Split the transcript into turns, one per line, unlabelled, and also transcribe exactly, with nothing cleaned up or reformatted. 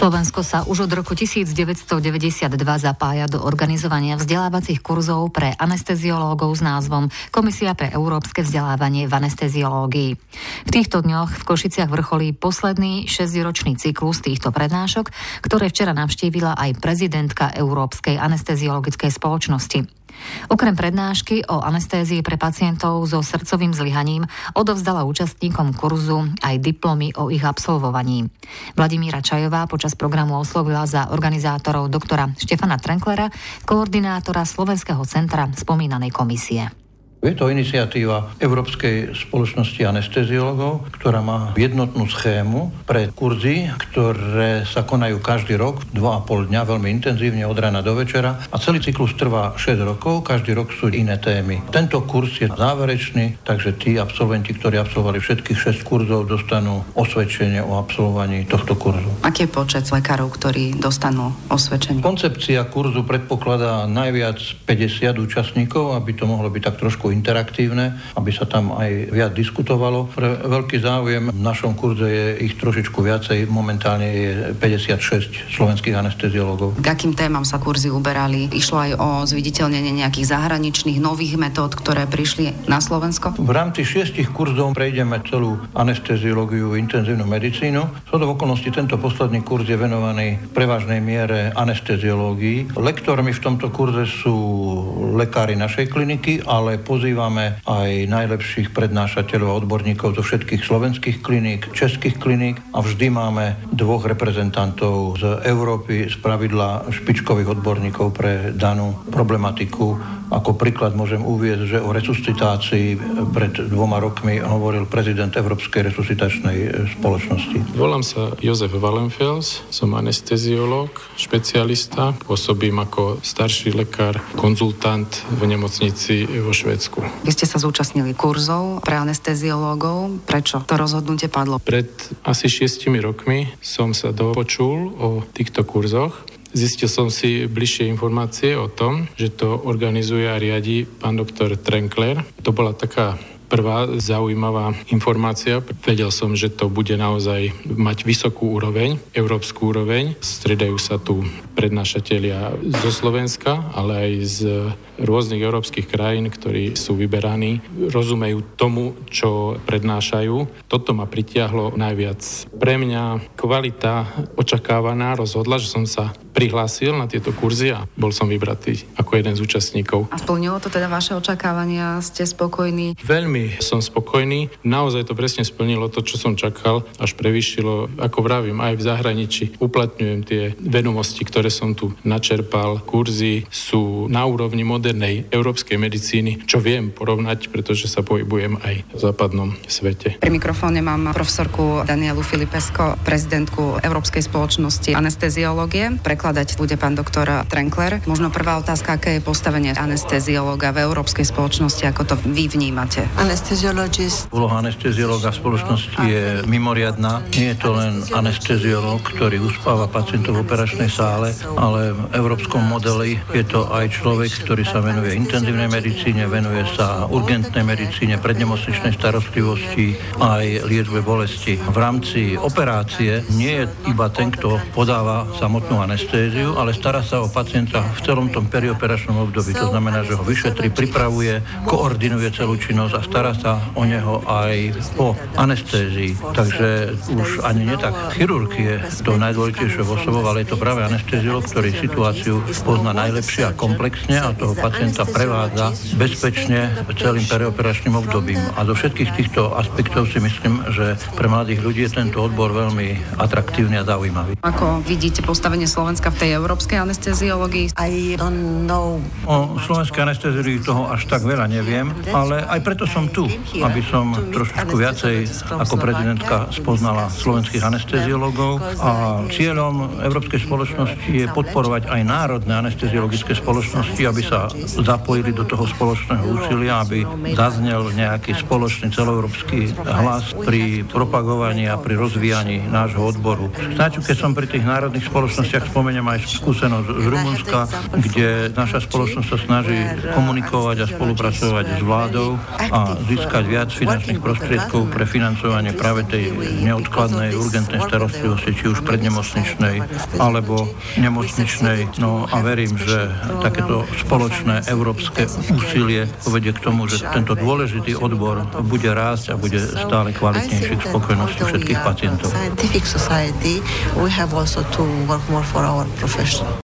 Slovensko sa už od roku devätnásťstodeväťdesiatdva zapája do organizovania vzdelávacích kurzov pre anesteziológov s názvom Komisia pre európske vzdelávanie v anesteziológii. V týchto dňoch v Košiciach vrcholí posledný šesťročný cyklus týchto prednášok, ktoré včera navštívila aj prezidentka Európskej anesteziologickej spoločnosti. Okrem prednášky o anestézii pre pacientov so srdcovým zlyhaním odovzdala účastníkom kurzu aj diplomy o ich absolvovaní. Vladimíra Čajová počas programu oslovila za organizátorov doktora Štefana Trenklera, koordinátora Slovenského centra spomínanej komisie.
Je to iniciatíva Európskej spoločnosti anesteziológov, ktorá má jednotnú schému pre kurzy, ktoré sa konajú každý rok, dva a pol dňa, veľmi intenzívne od rána do večera. A celý cyklus trvá šesť rokov, každý rok sú iné témy. Tento kurz je záverečný, takže tí absolventi, ktorí absolvovali všetkých šesť kurzov, dostanú osvedčenie o absolvovaní tohto kurzu.
Aký je počet lekárov, ktorí dostanú osvedčenie?
Koncepcia kurzu predpokladá najviac päťdesiat účastníkov, aby to mohlo byť tak trošku interaktívne, aby sa tam aj viac diskutovalo. Pre veľký záujem v našom kurze je ich trošičku viacej, momentálne je päťdesiatšesť slovenských anesteziológov.
K akým témam sa kurzy uberali? Išlo aj o zviditeľnenie nejakých zahraničných nových metód, ktoré prišli na Slovensko?
V rámci šiestich kurzov prejdeme celú anesteziológiu, intenzívnu medicínu. Zhodou okolností tento posledný kurz je venovaný v prevažnej miere anesteziológii. Lektormi v tomto kurze sú lekári našej kliniky, ale pozývame aj najlepších prednášateľov a odborníkov zo všetkých slovenských kliník, českých kliník a vždy máme dvoch reprezentantov z Európy, z pravidla špičkových odborníkov pre danú problematiku. Ako príklad môžem uviesť, že o resuscitácii pred dvoma rokmi hovoril prezident Európskej resuscitačnej spoločnosti.
Volám sa Jozef Wallenfels, som anesteziológ, špecialista, pôsobím ako starší lekár, konzultant v nemocnici vo Švédsku.
Vy ste sa zúčastnili kurzov pre anesteziológov. Prečo to rozhodnutie padlo?
Pred asi šiestimi rokmi som sa dopočul o týchto kurzoch. Zistil som si bližšie informácie o tom, že to organizuje a riadi pán doktor Trenkler. To bola taká prvá zaujímavá informácia. Vedel som, že to bude naozaj mať vysokú úroveň, európsku úroveň. Stredajú sa tu prednášatelia zo Slovenska, ale aj z rôznych európskych krajín, ktorí sú vyberaní, rozumejú tomu, čo prednášajú. Toto ma pritiahlo najviac. Pre mňa kvalita očakávaná rozhodla, že som sa prihlásil na tieto kurzy a bol som vybratý ako jeden z účastníkov.
A splnilo to teda vaše očakávania? Ste spokojní?
Veľmi som spokojný. Naozaj to presne splnilo to, čo som čakal, až prevýšilo, ako vravím, aj v zahraničí. Uplatňujem tie vedomosti, ktoré som tu načerpal. Kurzy sú na úrovni modernej európskej medicíny, čo viem porovnať, pretože sa pohybujem aj v západnom svete.
Pri mikrofóne mám profesorku Danielu Filipesko, prezidentku Európskej spoločnosti anesteziológie. Prekladať bude pán doktor Trenkler. Možno prvá otázka, aké je postavenie anesteziológa v Európskej spoločnosti, ako to vy vnímate?
Úloha anesteziológa v spoločnosti je mimoriadna. Nie je to len anesteziológ, ktorý uspáva pacientov v operačnej sále, ale v európskom modeli je to aj človek, ktorý sa venuje intenzívnej medicíne, venuje sa urgentnej medicíne, prednemocničnej starostlivosti, aj liečbe bolesti. V rámci operácie nie je iba ten, kto podáva samotnú anestéziu, ale stará sa o pacienta v celom tom perioperačnom období. To znamená, že ho vyšetrí, pripravuje, koordinuje celú činnosť a stará sa o neho aj po anestézii. Takže už ani nie tak chirurg je to najdôležitejšou osobou, ale je to práve anesteziolog, ktorý situáciu pozná najlepšie a komplexne a toho pacienta prevádza bezpečne celým perioperačným obdobím. A zo všetkých týchto aspektov si myslím, že pre mladých ľudí je tento odbor veľmi atraktívny a zaujímavý.
Ako vidíte postavenie Slovenska v tej európskej anesteziológii?
O slovenskej anesteziológii toho až tak veľa neviem, ale aj preto som tu, aby som trošičku viacej ako prezidentka spoznala slovenských anesteziológov a cieľom Európskej spoločnosti je podporovať aj národné anesteziologické spoločnosti, aby sa zapojili do toho spoločného úsilia, aby zaznel nejaký spoločný celoeurópsky hlas pri propagovaní a pri rozvíjaní nášho odboru. Snáď, keď som pri tých národných spoločnostiach spomeniem spomeniem aj skúsenosť z Rumunska, kde naša spoločnosť sa snaží komunikovať a spolupracovať s vládou a získať viac finančných prostriedkov pre financovanie práve tej neodkladnej urgentnej starostlivosti, či už prednemocničnej alebo nemocničnej. No a verím, že takéto spoločné európske úsilie povedie k tomu, že tento dôležitý odbor bude rásť a bude stále kvalitnejší k spokojnosti všetkých pacientov.